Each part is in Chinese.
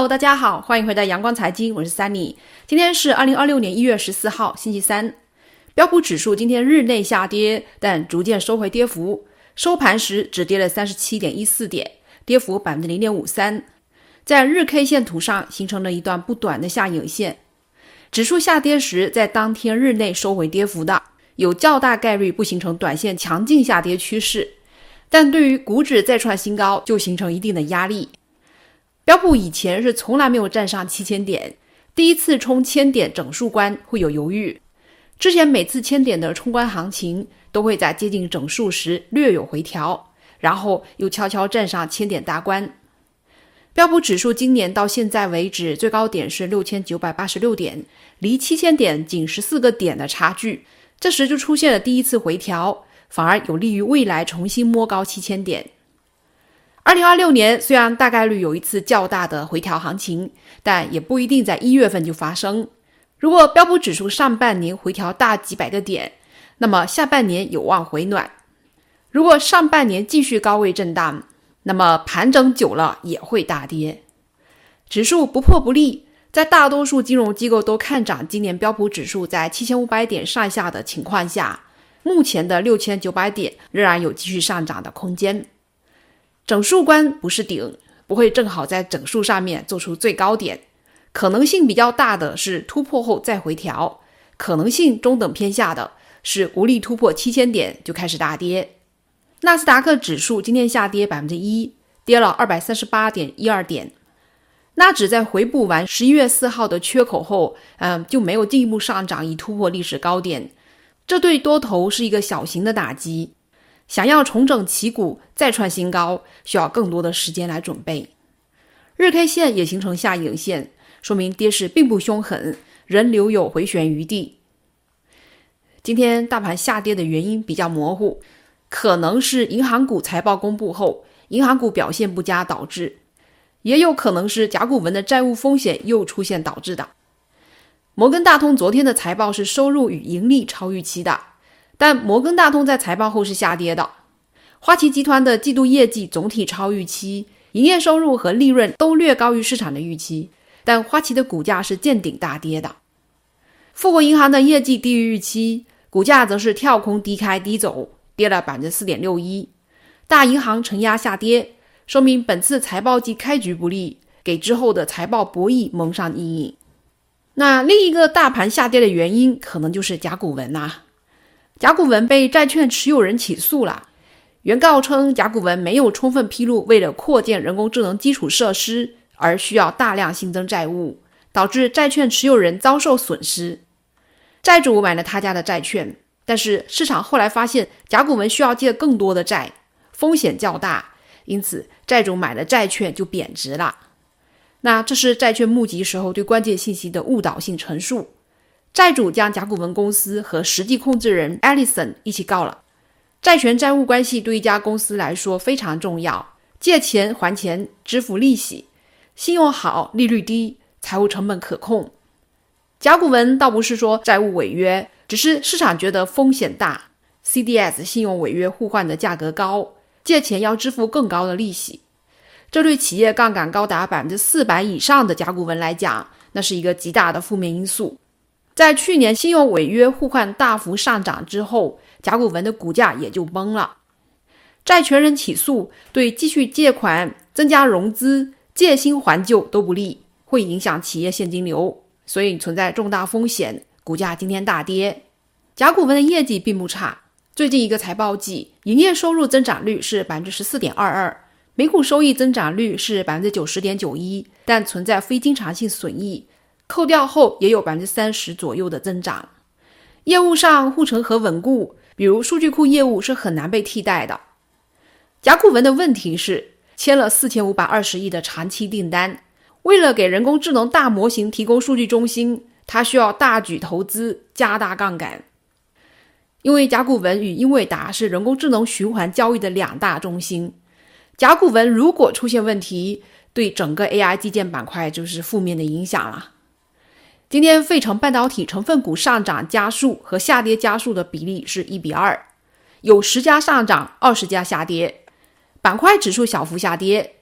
Hello， 大家好，欢迎回到阳光财经，我是 Sunny。今天是2026年1月14号，星期三。标普指数今天日内下跌，但逐渐收回跌幅，收盘时只跌了 37.14 点，跌幅 0.53%。在日 K 线图上形成了一段不短的下影线。指数下跌时，在当天日内收回跌幅的，有较大概率不形成短线强劲下跌趋势，但对于股指再创新高就形成一定的压力。标普以前是从来没有站上7000点，第一次冲1000点整数关会有犹豫。之前每次1000点的冲关行情都会在接近整数时略有回调，然后又悄悄站上1000点大关。标普指数今年到现在为止最高点是6986点，离7000点仅14个点的差距，这时就出现了第一次回调，反而有利于未来重新摸高7000点。2026年虽然大概率有一次较大的回调行情，但也不一定在1月份就发生。如果标普指数上半年回调大几百个点，那么下半年有望回暖。如果上半年继续高位震荡，那么盘整久了也会大跌。指数不破不立，在大多数金融机构都看涨今年标普指数在7500点上下的情况下，目前的6900点仍然有继续上涨的空间。整数关不是顶，不会正好在整数上面做出最高点，可能性比较大的是突破后再回调，可能性中等偏下的是无力突破7000点就开始大跌。纳斯达克指数今天下跌 1%， 跌了 238.12 点。纳指在回补完11月4号的缺口后，就没有进一步上涨以突破历史高点，这对多头是一个小型的打击。想要重整旗鼓再创新高，需要更多的时间来准备。日 K 线也形成下影线，说明跌势并不凶狠，仍留有回旋余地。今天大盘下跌的原因比较模糊，可能是银行股财报公布后，银行股表现不佳导致，也有可能是甲骨文的债务风险又出现导致的。摩根大通昨天的财报是收入与盈利超预期的，但摩根大通在财报后是下跌的。花旗集团的季度业绩总体超预期，营业收入和利润都略高于市场的预期，但花旗的股价是见顶大跌的。富国银行的业绩低于预期，股价则是跳空低开低走，跌了 4.61%。大银行承压下跌，说明本次财报季开局不利，给之后的财报博弈蒙上阴影。那另一个大盘下跌的原因可能就是甲骨文啊。甲骨文被债券持有人起诉了，原告称甲骨文没有充分披露为了扩建人工智能基础设施而需要大量新增债务，导致债券持有人遭受损失。债主买了他家的债券，但是市场后来发现甲骨文需要借更多的债，风险较大，因此债主买的债券就贬值了。那这是债券募集时候对关键信息的误导性陈述。债主将甲骨文公司和实际控制人 Ellison 一起告了。债权债务关系对一家公司来说非常重要，借钱还钱，支付利息，信用好，利率低，财务成本可控。甲骨文倒不是说债务违约，只是市场觉得风险大， CDS 信用违约互换的价格高，借钱要支付更高的利息。这对企业杠杆高达 400% 以上的甲骨文来讲，那是一个极大的负面因素。在去年信用违约互换大幅上涨之后，甲骨文的股价也就崩了。债权人起诉对继续借款、增加融资、借新还旧都不利，会影响企业现金流，所以存在重大风险，股价今天大跌。甲骨文的业绩并不差，最近一个财报季，营业收入增长率是 14.22%， 每股收益增长率是 90.91%， 但存在非经常性损益，扣掉后也有 30% 左右的增长。业务上护城河稳固，比如数据库业务是很难被替代的。甲骨文的问题是签了4520亿的长期订单，为了给人工智能大模型提供数据中心，它需要大举投资，加大杠杆。因为甲骨文与英伟达是人工智能循环交易的两大中心，甲骨文如果出现问题，对整个 AI 基建板块就是负面的影响了。今天费城半导体成分股上涨家数和下跌家数的比例是1:2，有10家上涨，20家下跌，板块指数小幅下跌。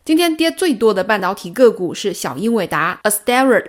今天跌最多的半导体个股是小英伟达 Astera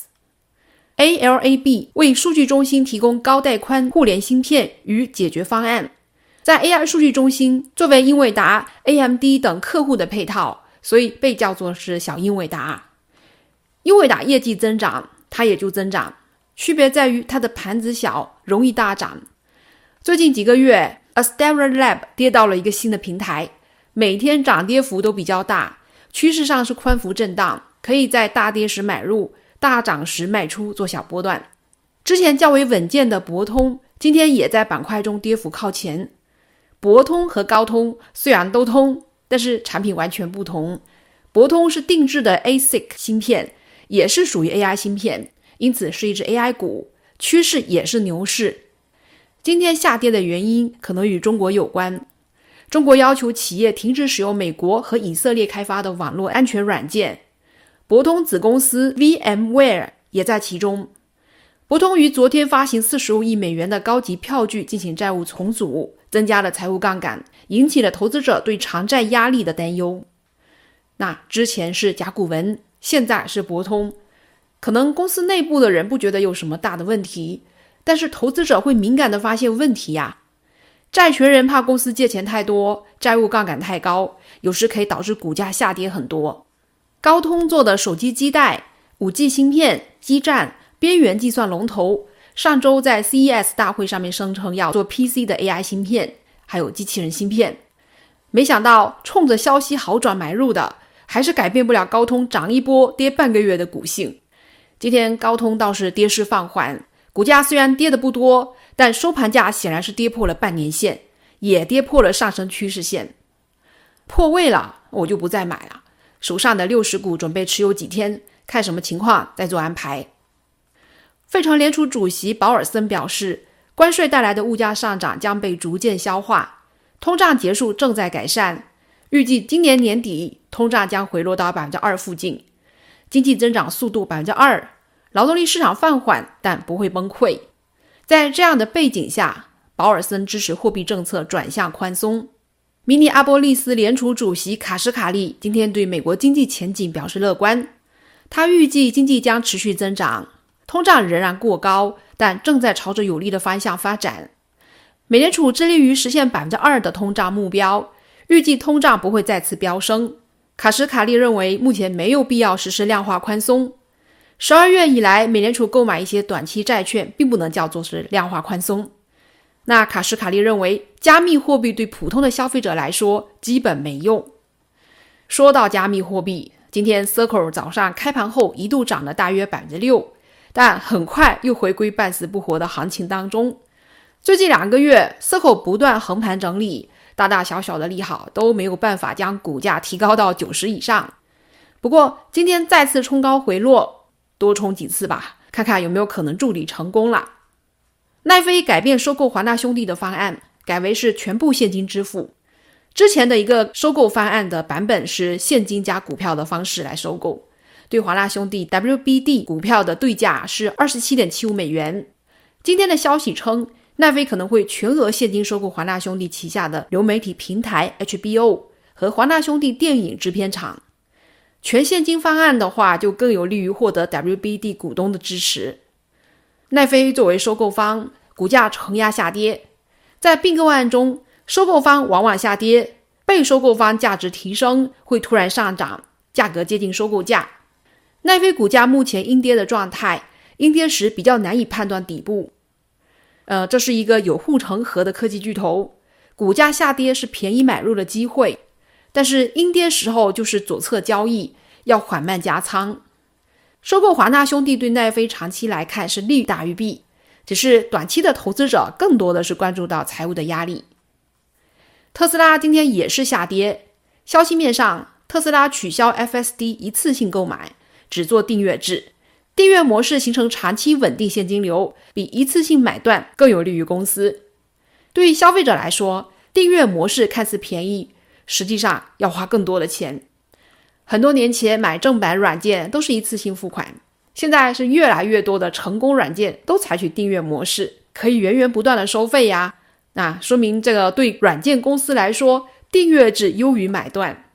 Labs。ALAB 为数据中心提供高带宽互联芯片与解决方案。在 AI 数据中心，作为英伟达、AMD 等客户的配套，所以被叫做是小英伟达。英伟达业绩增长，它也就增长，区别在于它的盘子小，容易大涨。最近几个月 Astera Lab 跌到了一个新的平台，每天涨跌幅都比较大，趋势上是宽幅震荡，可以在大跌时买入，大涨时卖出，做小波段。之前较为稳健的博通今天也在板块中跌幅靠前。博通和高通虽然都通，但是产品完全不同。博通是定制的 ASIC 芯片，也是属于 AI 芯片，因此是一只 AI 股，趋势也是牛市。今天下跌的原因可能与中国有关。中国要求企业停止使用美国和以色列开发的网络安全软件，博通子公司 VMware 也在其中。博通于昨天发行45亿美元的高级票据进行债务重组，增加了财务杠杆，引起了投资者对偿债压力的担忧。那之前是甲骨文，现在是博通，可能公司内部的人不觉得有什么大的问题，但是投资者会敏感地发现问题呀。债权人怕公司借钱太多，债务杠杆太高，有时可以导致股价下跌很多。高通做的手机基带、5G 芯片、基站、边缘计算龙头，上周在 CES 大会上面声称要做 PC 的 AI 芯片，还有机器人芯片。没想到冲着消息好转买入的，还是改变不了高通涨一波跌半个月的股性。今天高通倒是跌势放缓，股价虽然跌得不多，但收盘价显然是跌破了半年线，也跌破了上升趋势线。破位了，我就不再买了，手上的60股准备持有几天，看什么情况再做安排。费城联储主席保尔森表示，关税带来的物价上涨将被逐渐消化，通胀结束正在改善，预计今年年底通胀将回落到 2% 附近，经济增长速度 2%， 劳动力市场放缓但不会崩溃。在这样的背景下，保尔森支持货币政策转向宽松。明尼阿波利斯联储主席卡什卡利今天对美国经济前景表示乐观，他预计经济将持续增长，通胀仍然过高，但正在朝着有利的方向发展。美联储致力于实现 2% 的通胀目标，预计通胀不会再次飙升。卡什卡利认为目前没有必要实施量化宽松。12月以来，美联储购买一些短期债券并不能叫做是量化宽松。那卡什卡利认为，加密货币对普通的消费者来说基本没用。说到加密货币，今天 Circle 早上开盘后一度涨了大约 6%， 但很快又回归半死不活的行情当中。最近2个月 Circle 不断横盘整理，大大小小的利好都没有办法将股价提高到90以上。不过今天再次冲高回落，多冲几次吧，看看有没有可能助理成功了。奈飞改变收购华纳兄弟的方案，改为是全部现金支付。之前的一个收购方案的版本是现金加股票的方式来收购，对华纳兄弟 WBD 股票的对价是 27.75 美元。今天的消息称，奈飞可能会全额现金收购华纳兄弟旗下的流媒体平台 HBO 和华纳兄弟电影制片厂。全现金方案的话，就更有利于获得 WBD 股东的支持。奈飞作为收购方，股价承压下跌。在并购案中，收购方往往下跌，被收购方价值提升，会突然上涨，价格接近收购价。奈飞股价目前阴跌的状态，阴跌时比较难以判断底部。这是一个有护城河的科技巨头，股价下跌是便宜买入的机会，但是阴跌时候就是左侧交易，要缓慢加仓。收购华纳兄弟对奈飞长期来看是利大于弊，只是短期的投资者更多的是关注到财务的压力。特斯拉今天也是下跌，消息面上，特斯拉取消 FSD 一次性购买，只做订阅制，订阅模式形成长期稳定现金流，比一次性买断更有利于公司。对于消费者来说，订阅模式看似便宜，实际上要花更多的钱。很多年前买正版软件都是一次性付款，现在是越来越多的成功软件都采取订阅模式，可以源源不断的收费呀。那说明这个对软件公司来说，订阅制优于买断。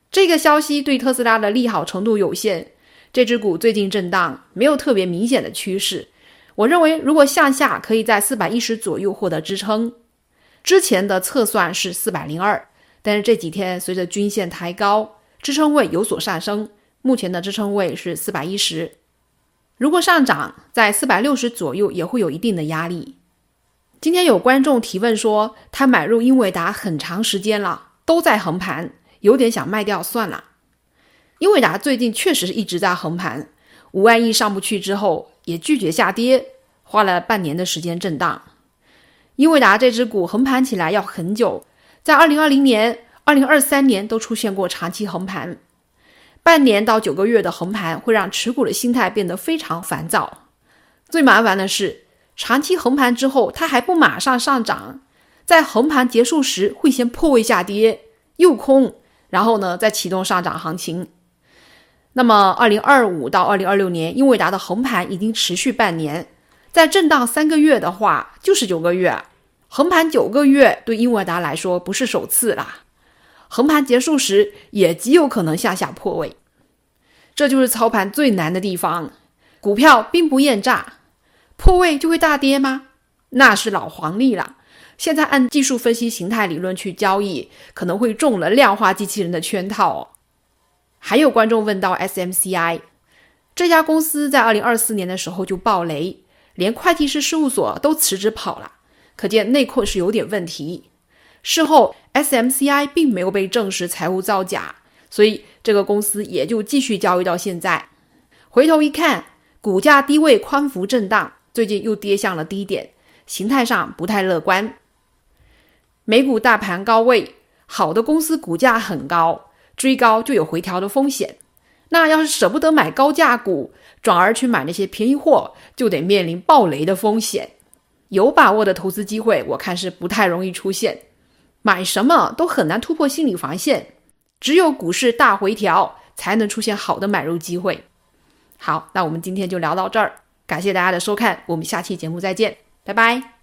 这个消息对特斯拉的利好程度有限，这只股最近震荡，没有特别明显的趋势。我认为如果向下可以在410左右获得支撑，之前的测算是402，但是这几天随着均线抬高，支撑位有所上升，目前的支撑位是410。如果上涨，在460左右也会有一定的压力。今天有观众提问说，他买入英伟达很长时间了，都在横盘，有点想卖掉算了。英伟达最近确实是一直在横盘，5万亿上不去之后也拒绝下跌，花了半年的时间震荡。英伟达这只股横盘起来要很久，在2020年、2023年都出现过长期横盘。半年到9个月的横盘会让持股的心态变得非常烦躁。最麻烦的是，长期横盘之后它还不马上上涨，在横盘结束时会先破位下跌，诱空，然后呢再启动上涨行情。那么2025到2026年英伟达的横盘已经持续半年，在震荡3个月的话就是9个月，横盘9个月对英伟达来说不是首次啦，横盘结束时也极有可能向下破位。这就是操盘最难的地方，股票兵不厌诈，破位就会大跌吗？那是老黄历了。现在按技术分析形态理论去交易，可能会中了量化机器人的圈套哦。还有观众问到 SMCI， 这家公司在2024年的时候就爆雷，连会计师事务所都辞职跑了，可见内控是有点问题。事后 SMCI 并没有被证实财务造假，所以这个公司也就继续交易到现在。回头一看，股价低位宽幅震荡，最近又跌向了低点，形态上不太乐观。美股大盘高位，好的公司股价很高，追高就有回调的风险。那要是舍不得买高价股，转而去买那些便宜货，就得面临爆雷的风险。有把握的投资机会，我看是不太容易出现。买什么都很难突破心理防线，只有股市大回调才能出现好的买入机会。好，那我们今天就聊到这儿，感谢大家的收看，我们下期节目再见，拜拜。